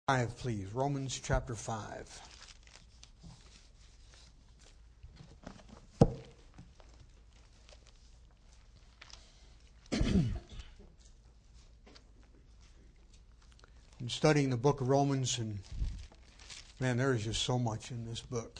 5, please. Romans chapter 5. I'm studying the book of Romans, and man, there is just so much in this book.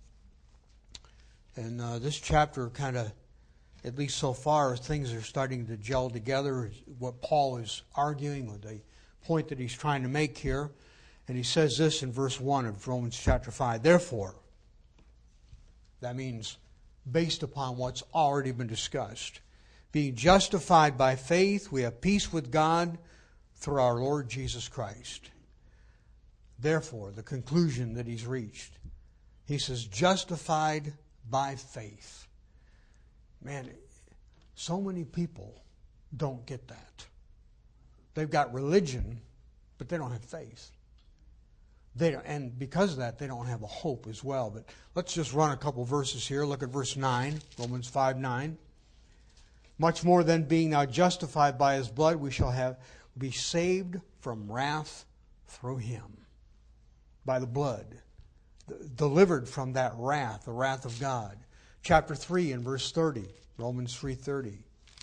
And this chapter kind of, at least so far, things are starting to gel together. What Paul is arguing, or the point that he's trying to make here. And he says this in verse 1 of Romans chapter 5. Therefore, that means based upon what's already been discussed. Being justified by faith, we have peace with God through our Lord Jesus Christ. Therefore, the conclusion that he's reached. He says, justified by faith. Man, so many people don't get that. They've got religion, but they don't have faith. And because of that, they don't have a hope as well. But let's just run a couple verses here. Look at verse 9, Romans 5:9. Much more than being now justified by His blood, we shall be saved from wrath through Him. By the blood. Delivered from that wrath, the wrath of God. Chapter 3 and verse 30, Romans 3:30.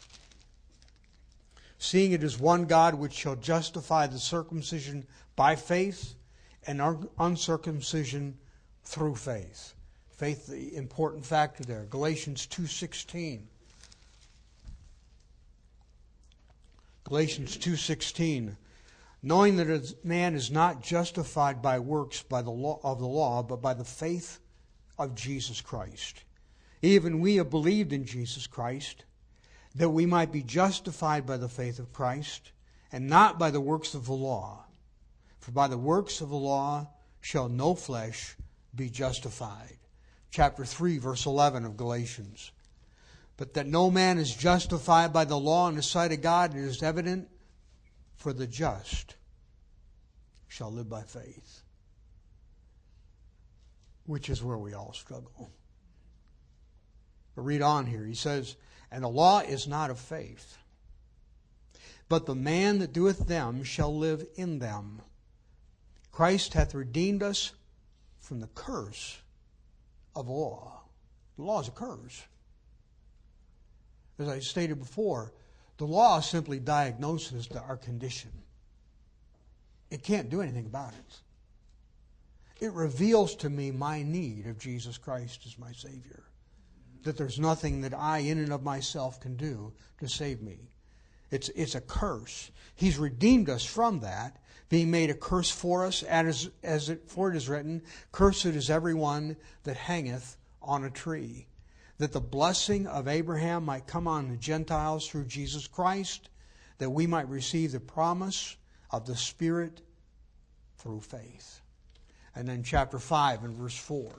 Seeing it is one God which shall justify the circumcision by faith and uncircumcision through faith. Faith, the important factor there. Galatians 2:16. Galatians 2:16. Knowing that a man is not justified by works by the law of the law, but by the faith of Jesus Christ. Even we have believed in Jesus Christ, that we might be justified by the faith of Christ, and not by the works of the law. For by the works of the law shall no flesh be justified. Chapter 3, verse 11 of Galatians. But that no man is justified by the law in the sight of God, it is evident, for the just shall live by faith. Which is where we all struggle. But read on here. He says, and the law is not of faith, but the man that doeth them shall live in them. Christ hath redeemed us from the curse of the law. The law is a curse. As I stated before, the law simply diagnoses our condition. It can't do anything about it. It reveals to me my need of Jesus Christ as my Savior. That there's nothing that I in and of myself can do to save me. It's a curse. He's redeemed us from that, being made a curse for us, for it is written, cursed is everyone that hangeth on a tree. That the blessing of Abraham might come on the Gentiles through Jesus Christ, that we might receive the promise of the Spirit through faith. And then chapter 5 and verse 4.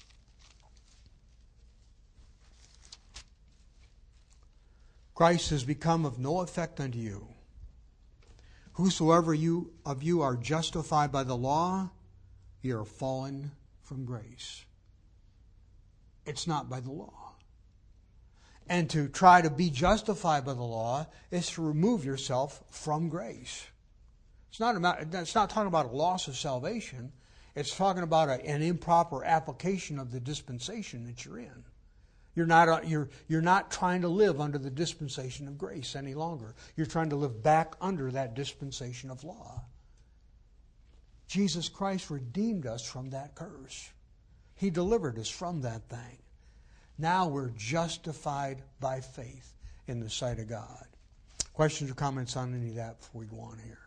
Christ has become of no effect unto you. Whosoever of you are justified by the law, ye are fallen from grace. It's not by the law. And to try to be justified by the law is to remove yourself from grace. It's not talking about a loss of salvation. It's talking about an improper application of the dispensation that you're in. You're not trying to live under the dispensation of grace any longer. You're trying to live back under that dispensation of law. Jesus Christ redeemed us from that curse. He delivered us from that thing. Now we're justified by faith in the sight of God. Questions or comments on any of that before we go on here?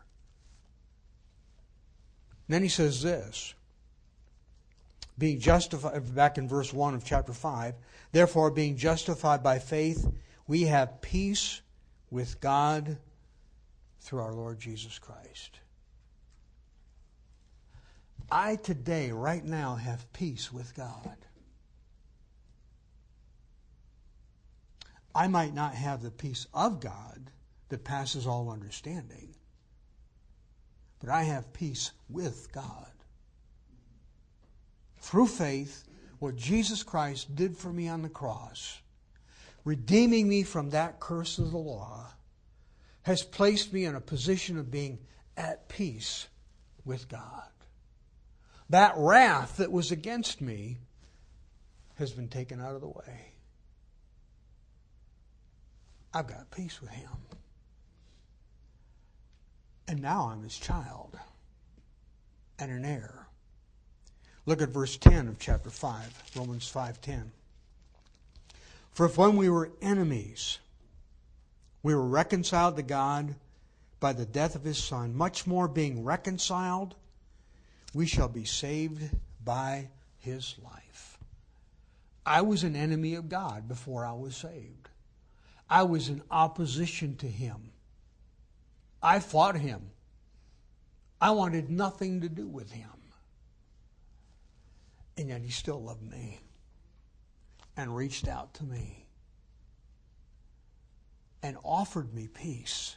And then he says this. Being justified, back in verse 1 of chapter 5, therefore being justified by faith, we have peace with God through our Lord Jesus Christ. I today, right now, have peace with God. I might not have the peace of God that passes all understanding, but I have peace with God. Through faith, what Jesus Christ did for me on the cross, redeeming me from that curse of the law, has placed me in a position of being at peace with God. That wrath that was against me has been taken out of the way. I've got peace with Him. And now I'm His child and an heir. Look at verse 10 of chapter 5, Romans 5:10. For if when we were enemies, we were reconciled to God by the death of His Son, much more being reconciled, we shall be saved by His life. I was an enemy of God before I was saved. I was in opposition to Him. I fought Him. I wanted nothing to do with Him. And yet He still loved me and reached out to me and offered me peace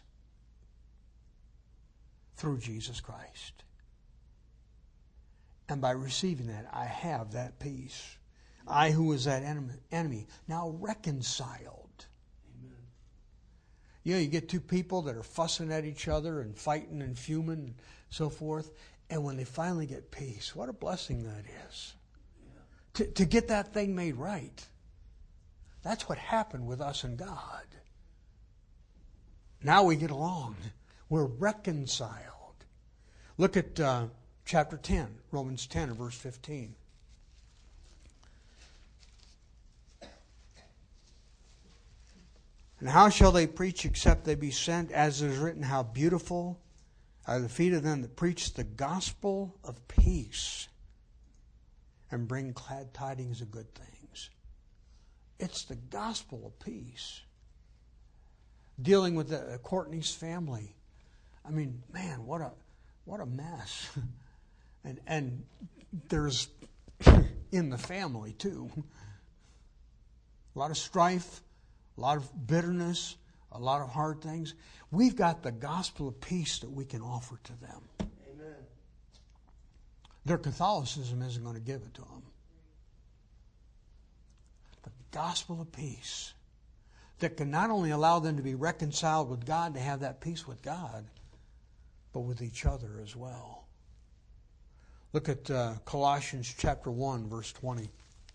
through Jesus Christ. And by receiving that, I have that peace. I, who was that enemy, now reconciled. Amen. You know, you get two people that are fussing at each other and fighting and fuming and so forth, and when they finally get peace, what a blessing that is. Yeah. To get that thing made right. That's what happened with us and God. Now we get along. We're reconciled. Look at chapter 10, Romans 10 and verse 15. And how shall they preach except they be sent? As it is written, how beautiful are the feet of them that preach the gospel of peace and bring glad tidings of good things. It's the gospel of peace. Dealing with Courtney's family. I mean, man, what a mess. And there's in the family too. A lot of strife, a lot of bitterness, a lot of hard things. We've got the gospel of peace that we can offer to them. Amen. Their Catholicism isn't going to give it to them. The gospel of peace that can not only allow them to be reconciled with God, to have that peace with God, but with each other as well. Look at Colossians chapter 1, verse 20.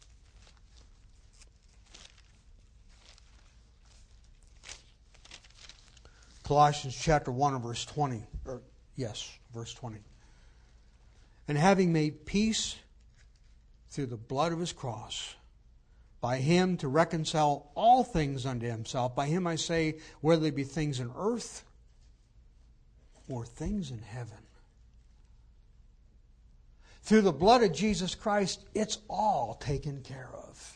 Colossians chapter 1 and verse 20. Verse 20. And having made peace through the blood of His cross, by Him to reconcile all things unto Himself. By Him I say, whether they be things in earth or things in heaven. Through the blood of Jesus Christ, it's all taken care of.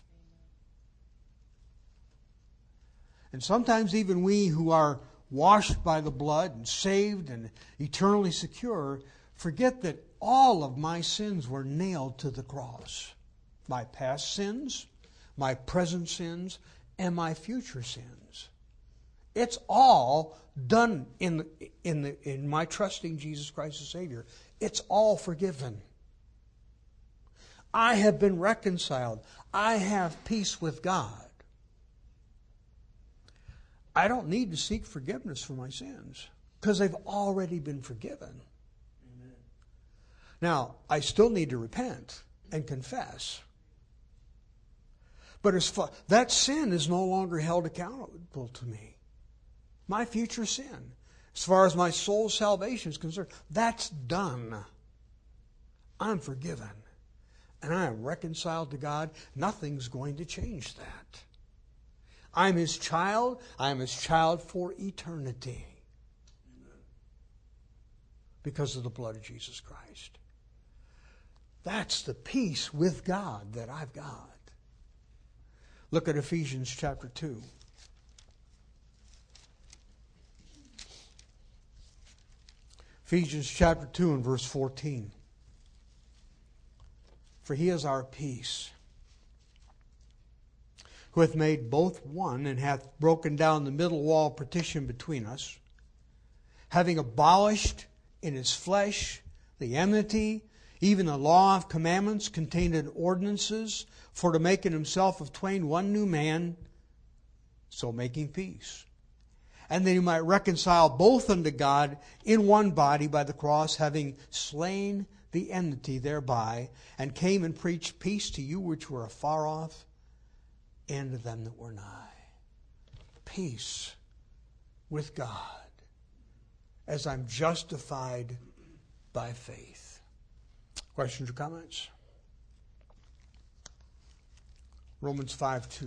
And sometimes even we who are washed by the blood and saved and eternally secure forget that all of my sins were nailed to the cross. My past sins, my present sins, and my future sins. It's all done in my trusting Jesus Christ as Savior. It's all forgiven. I have been reconciled. I have peace with God. I don't need to seek forgiveness for my sins because they've already been forgiven. Amen. Now, I still need to repent and confess. But that sin is no longer held accountable to me. My future sin, as far as my soul's salvation is concerned, that's done. I'm forgiven. And I am reconciled to God. Nothing's going to change that. I'm His child. I'm His child for eternity. Because of the blood of Jesus Christ. That's the peace with God that I've got. Look at Ephesians chapter 2. Ephesians chapter 2 and verse 14. For He is our peace, who hath made both one, and hath broken down the middle wall of partition between us, having abolished in His flesh the enmity, even the law of commandments contained in ordinances, for to make in Himself of twain one new man, so making peace, and that he might reconcile both unto God in one body by the cross, having slain the enmity thereby, and came and preached peace to you which were afar off, and to them that were nigh. Peace with God as I'm justified by faith. Questions or comments? Romans 5:2.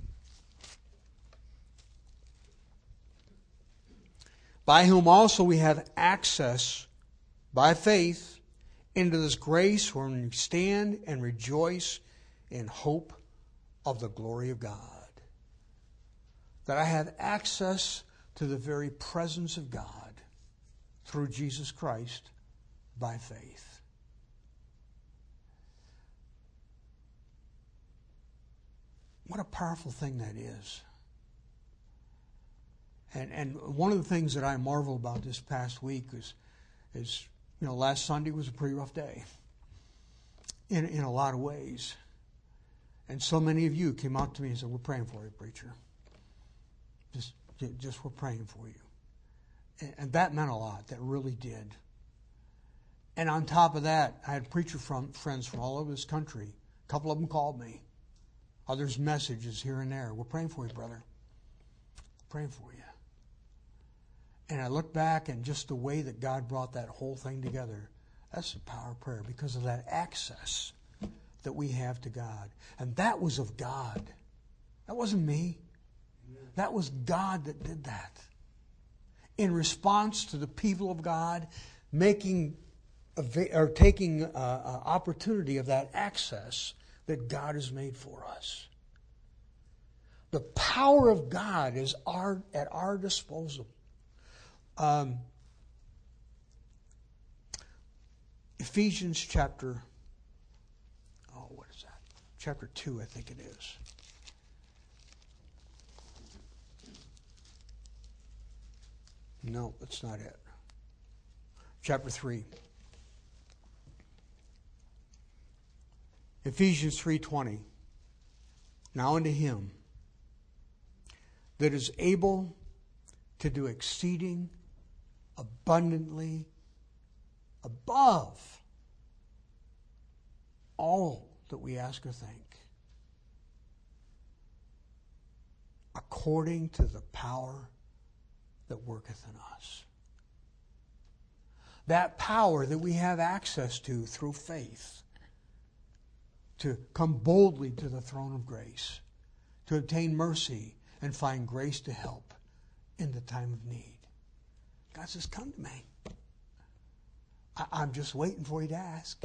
By whom also we have access by faith into this grace wherein we stand and rejoice in hope of the glory of God. That I have access to the very presence of God through Jesus Christ by faith. What a powerful thing that is. And one of the things that I marvel about this past week is last Sunday was a pretty rough day in a lot of ways. And so many of you came out to me and said, "We're praying for you, preacher. Just we're praying for you." And that meant a lot. That really did. And on top of that, I had preacher friends from all over this country. A couple of them called me. Others messages here and there. "We're praying for you, brother. Praying for you." And I look back and just the way that God brought that whole thing together, that's the power of prayer because of that access that we have to God. And that was of God. That wasn't me. That was God that did that. In response to the people of God taking opportunity of that access that God has made for us. The power of God is at our disposal. Ephesians chapter 2, I think it is. No, that's not it. Chapter 3. Ephesians 3:20. Now unto him that is able to do exceeding abundantly above all that we ask or think, according to the power that worketh in us. That power that we have access to through faith, to come boldly to the throne of grace, to obtain mercy and find grace to help in the time of need. God says, "Come to me. I'm just waiting for you to ask."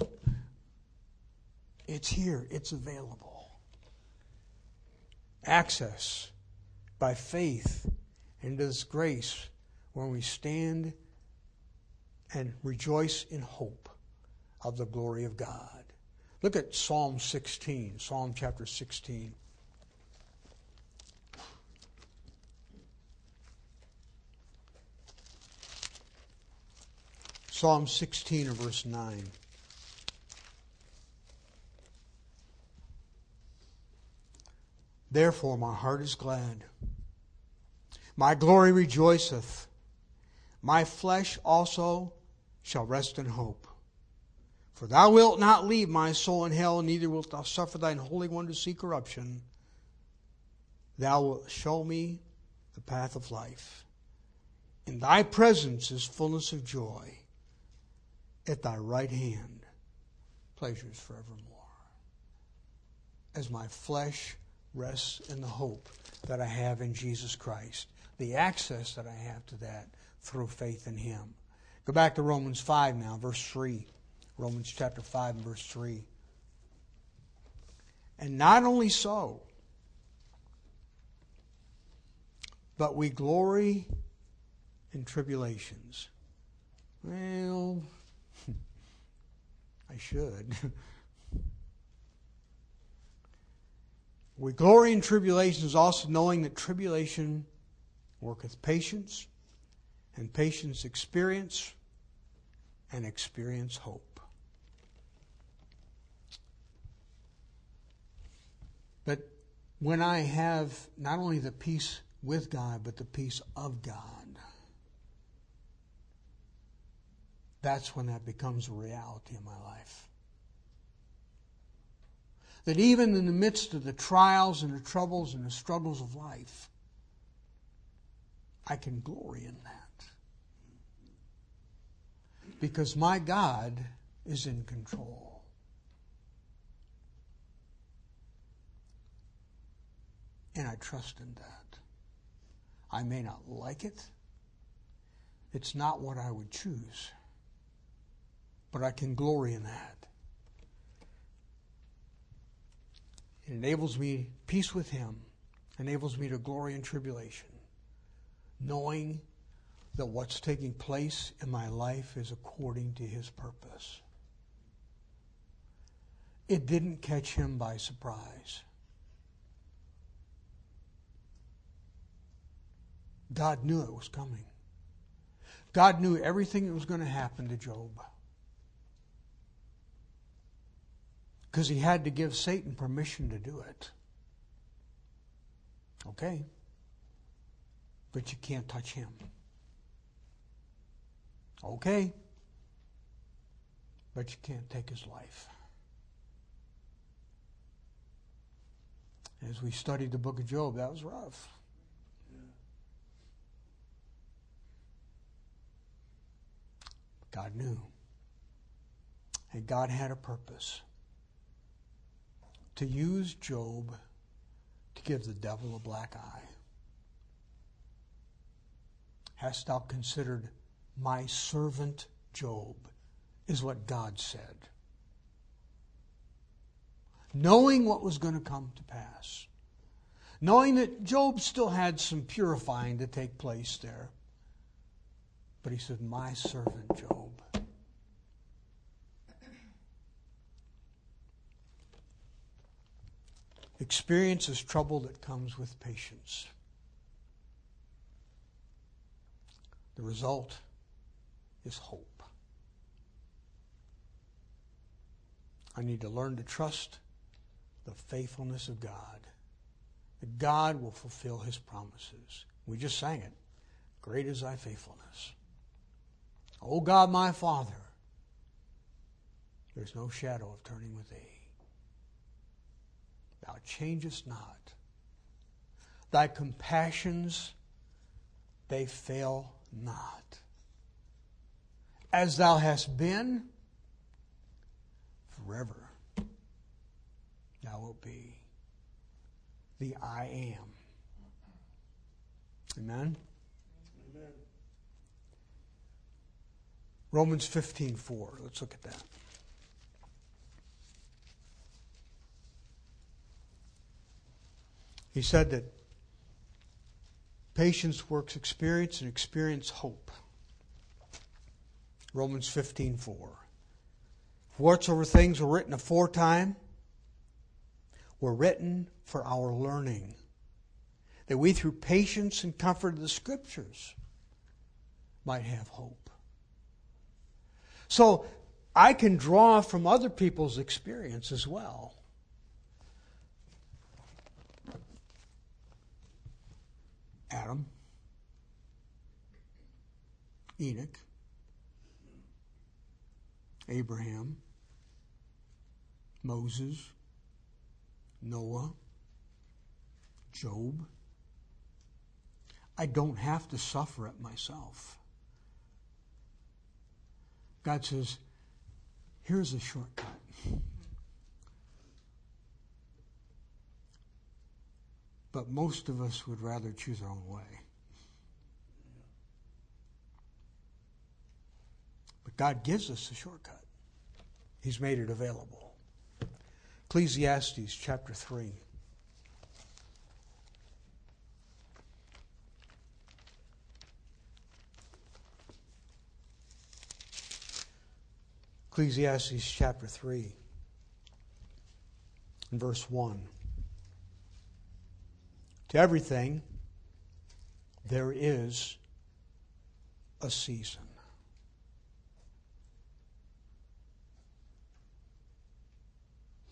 It's here. It's available. Access by faith into this grace where we stand and rejoice in hope of the glory of God. Look at Psalm 16, Psalm chapter 16. Psalm 16 and verse 9. Therefore my heart is glad. My glory rejoiceth. My flesh also shall rest in hope. For thou wilt not leave my soul in hell, neither wilt thou suffer thine Holy One to see corruption. Thou wilt show me the path of life. In thy presence is fullness of joy. At thy right hand, pleasures forevermore. As my flesh rests in the hope that I have in Jesus Christ, the access that I have to that through faith in Him. Go back to Romans 5 now, verse 3. Romans chapter 5 and verse 3. And not only so, but we glory in tribulations. Well, I should. We glory in tribulations, also knowing that tribulation worketh patience, and patience experience, and experience hope. But when I have not only the peace with God, but the peace of God. That's when that becomes a reality in my life. That even in the midst of the trials and the troubles and the struggles of life, I can glory in that. Because my God is in control. And I trust in that. I may not like it. It's not what I would choose. But I can glory in that. It enables me, peace with Him, enables me to glory in tribulation, knowing that what's taking place in my life is according to His purpose. It didn't catch Him by surprise. God knew it was coming. God knew everything that was going to happen to Job. Because He had to give Satan permission to do it. Okay. But you can't touch him. Okay. But you can't take his life. As we studied the book of Job, that was rough. God knew. And God had a purpose. To use Job to give the devil a black eye. Hast thou considered my servant Job, is what God said. Knowing what was going to come to pass. Knowing that Job still had some purifying to take place there. But he said, my servant Job. Experience is trouble that comes with patience. The result is hope. I need to learn to trust the faithfulness of God. That God will fulfill His promises. We just sang it. Great is thy faithfulness. O God, my Father, there's no shadow of turning with thee. Thou changest not. Thy compassions, they fail not. As thou hast been, forever thou wilt be. The I am. Amen? Amen. Romans 15:4. Let's look at that. He said that patience works experience and experience hope. Romans 15:4. Whatsoever things were written aforetime were written for our learning, that we through patience and comfort of the Scriptures might have hope. So I can draw from other people's experience as well. Adam, Enoch, Abraham, Moses, Noah, Job. I don't have to suffer it myself. God says, here's a shortcut. But most of us would rather choose our own way. But God gives us a shortcut. He's made it available. Ecclesiastes chapter 3. Ecclesiastes chapter 3 and verse 1. To everything there is a season.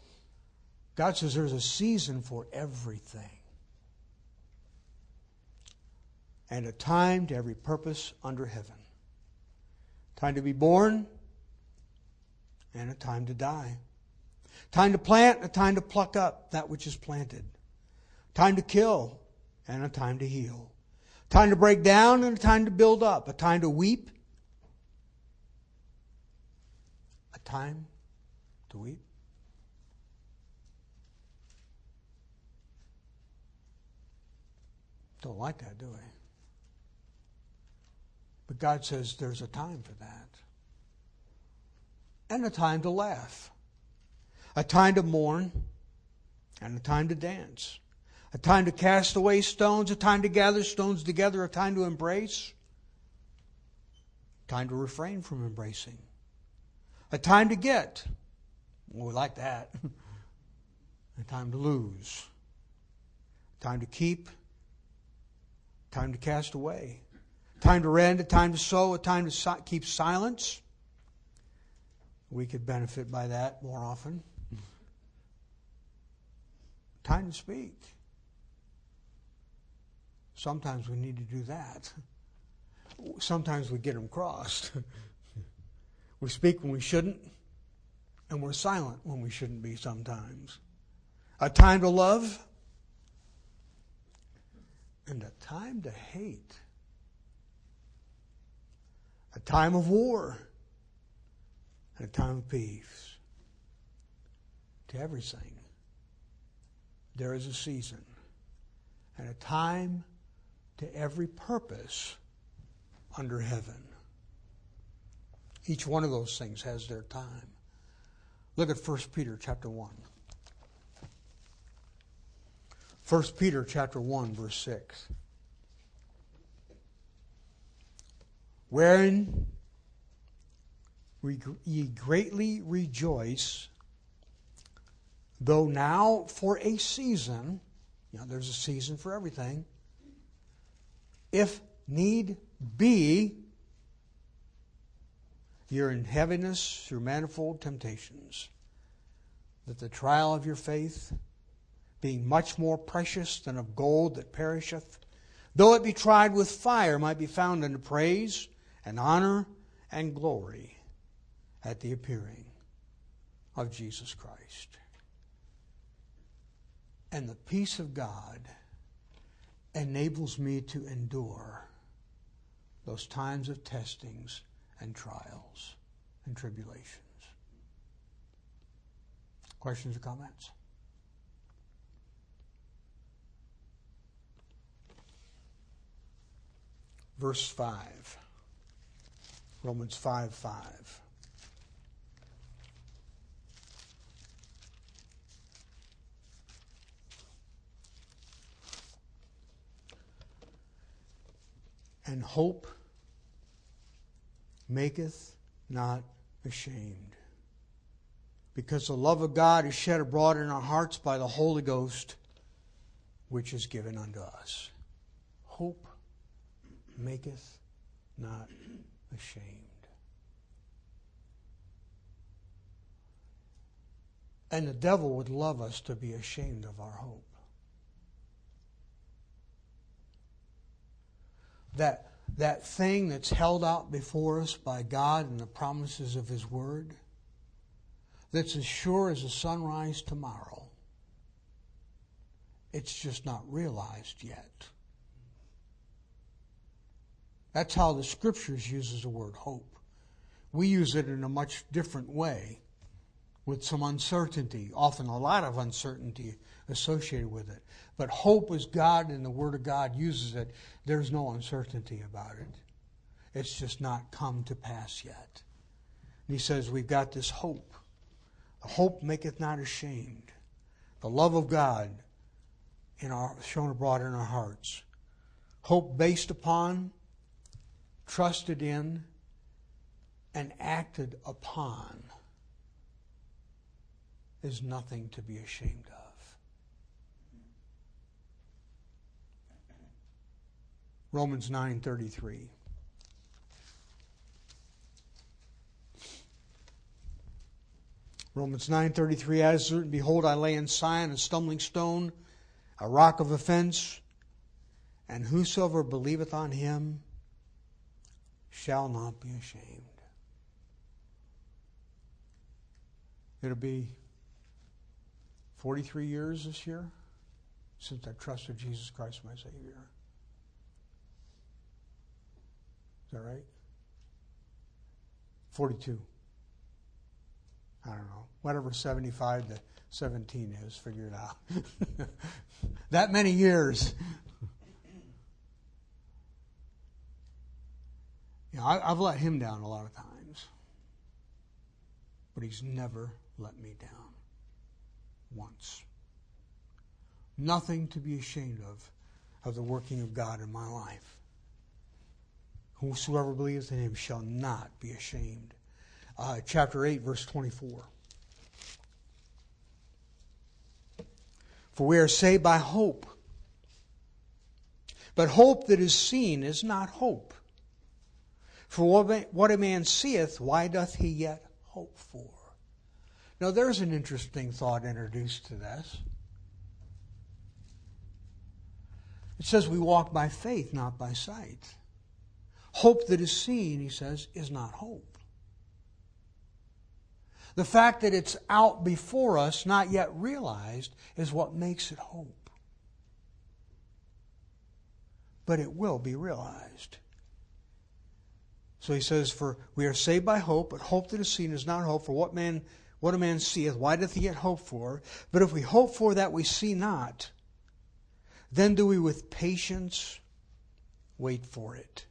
God says there's a season for everything. and a time to every purpose under heaven. Time to be born and a time to die. Time to plant and a time to pluck up that which is planted. Time to kill and a time to heal. Time to break down and a time to build up. A time to weep. A time to weep. Don't like that, do we? But God says there's a time for that. And a time to laugh. A time to mourn and a time to dance. A time to cast away stones, a time to gather stones together, a time to embrace, a time to refrain from embracing. A time to get. Well, we like that. A time to lose. A time to keep. A time to cast away. A time to rend, a time to sow, a time to keep silence. We could benefit by that more often. Time to speak. Sometimes we need to do that. Sometimes we get them crossed. We speak when we shouldn't, and we're silent when we shouldn't be sometimes. A time to love, and a time to hate. A time of war, and a time of peace. To everything, there is a season, and a time to every purpose under heaven. Each one of those things has their time. Look at 1 Peter chapter 1. 1 Peter chapter 1, verse 6. Wherein ye greatly rejoice, though now for a season, there's a season for everything, if need be, you're in heaviness through manifold temptations, that the trial of your faith, being much more precious than of gold that perisheth, though it be tried with fire, might be found unto praise and honor and glory at the appearing of Jesus Christ. And the peace of God enables me to endure those times of testings and trials and tribulations. Questions or comments? Verse 5. Romans 5:5. And hope maketh not ashamed, because the love of God is shed abroad in our hearts by the Holy Ghost, which is given unto us. Hope maketh not ashamed. And the devil would love us to be ashamed of our hope. That thing that's held out before us by God and the promises of His Word, that's as sure as the sunrise tomorrow, it's just not realized yet. That's how the Scriptures uses the word hope. We use it in a much different way, with some uncertainty, often a lot of uncertainty associated with it. But hope, as God and the Word of God uses it, there's no uncertainty about it. It's just not come to pass yet. And He says we've got this hope. Hope maketh not ashamed. The love of God shown abroad in our hearts. Hope based upon, trusted in, and acted upon is nothing to be ashamed of. Romans 9:33. Romans 9:33, as certain, behold, I lay in Sion a stumbling stone, a rock of offense, And whosoever believeth on him shall not be ashamed. It'll be 43 years this year since I trusted Jesus Christ my Savior. Is that right? 42. I don't know. Whatever 75 to 17 is, figure it out. That many years. You know, I've let him down a lot of times. But he's never let me down. Once. Nothing to be ashamed of the working of God in my life. Whosoever believes in him shall not be ashamed. Chapter 8, verse 24. For we are saved by hope. But hope that is seen is not hope. For what a man seeth, why doth he yet hope for? Now there's an interesting thought introduced to this. It says we walk by faith, not by sight. Hope that is seen, he says, is not hope. The fact that it's out before us, not yet realized, is what makes it hope. But it will be realized. So he says, for we are saved by hope, but hope that is seen is not hope. For what a man seeth, why doth he yet hope for? But if we hope for that we see not, then do we with patience wait for it.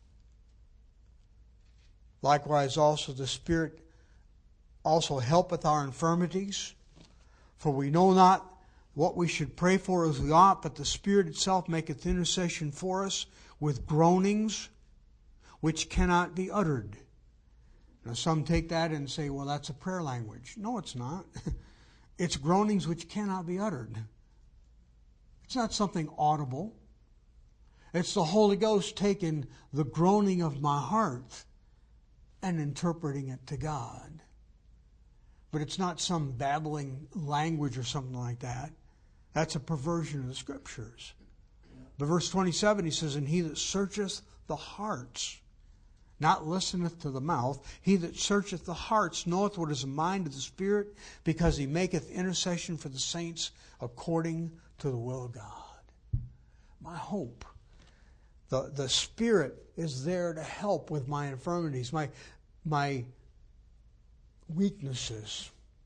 Likewise also the Spirit also helpeth our infirmities, for we know not what we should pray for as we ought, but the Spirit itself maketh intercession for us with groanings which cannot be uttered. Now some take that and say, well, that's a prayer language. No, it's not. It's groanings which cannot be uttered. It's not something audible. It's the Holy Ghost taking the groaning of my heart and interpreting it to God. But it's not some babbling language or something like that. That's a perversion of the Scriptures. But verse 27, he says, and he that searcheth the hearts, not listeneth to the mouth, he that searcheth the hearts knoweth what is the mind of the Spirit, because he maketh intercession for the saints according to the will of God. My hope. The Spirit is there to help with my infirmities, my weaknesses,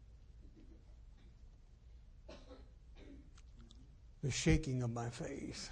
the shaking of my faith.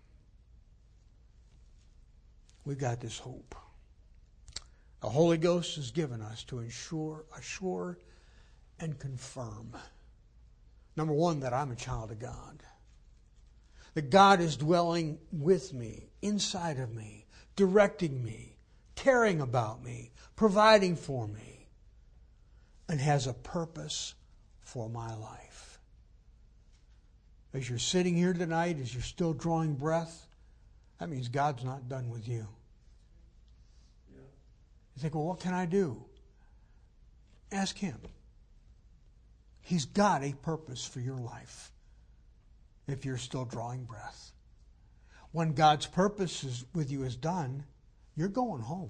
We've got this hope. The Holy Ghost is given us to assure, and confirm. Number one, that I'm a child of God. That God is dwelling with me, inside of me, directing me, caring about me, providing for me, and has a purpose for my life. As you're sitting here tonight, as you're still drawing breath, that means God's not done with you. You think, well, what can I do? Ask Him. He's got a purpose for your life if you're still drawing breath. When God's purpose with you is done, you're going home.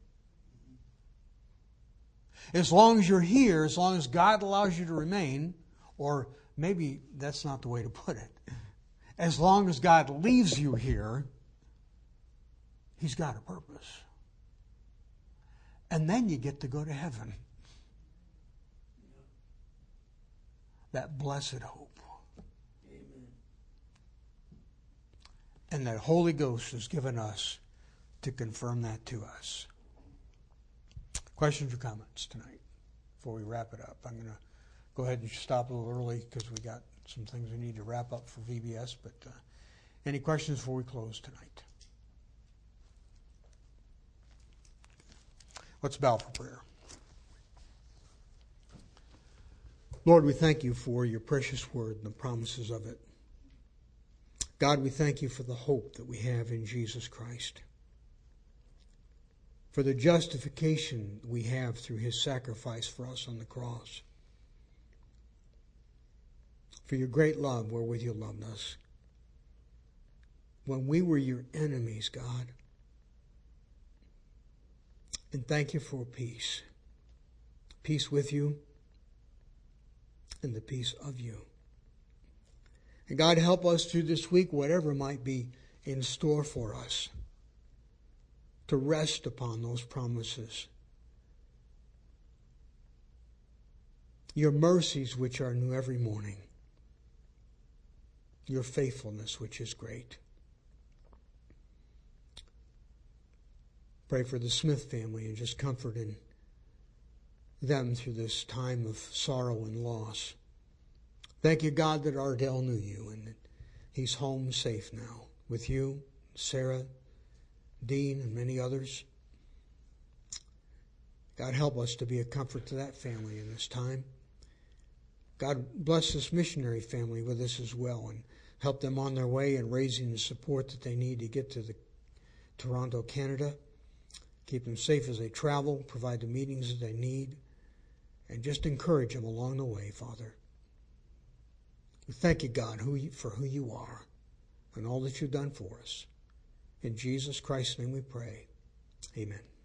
As long as you're here, as long as God allows you to remain, or maybe that's not the way to put it, as long as God leaves you here, He's got a purpose. And then you get to go to heaven. That blessed hope. Amen. And that Holy Ghost is given us to confirm that to us. Questions or comments tonight before we wrap it up? I'm going to go ahead and stop a little early because we got some things we need to wrap up for VBS. But any questions before we close tonight? Let's bow for prayer. Lord, we thank you for your precious word and the promises of it. God, we thank you for the hope that we have in Jesus Christ, for the justification we have through His sacrifice for us on the cross, for your great love wherewith you loved us. when we were your enemies, God. And thank you for peace. Peace with you and the peace of you. And God, help us through this week, whatever might be in store for us, to rest upon those promises. Your mercies, which are new every morning. Your faithfulness, which is great. Pray for the Smith family and just comfort in them through this time of sorrow and loss. Thank you, God, that Ardell knew you and that he's home safe now with you, Sarah, Dean, and many others. God, help us to be a comfort to that family in this time. God, bless this missionary family with us as well and help them on their way in raising the support that they need to get to the Toronto, Canada. Keep them safe as they travel, provide the meetings that they need, and just encourage them along the way, Father. We thank you, God, for who you are and all that you've done for us. In Jesus Christ's name we pray. Amen.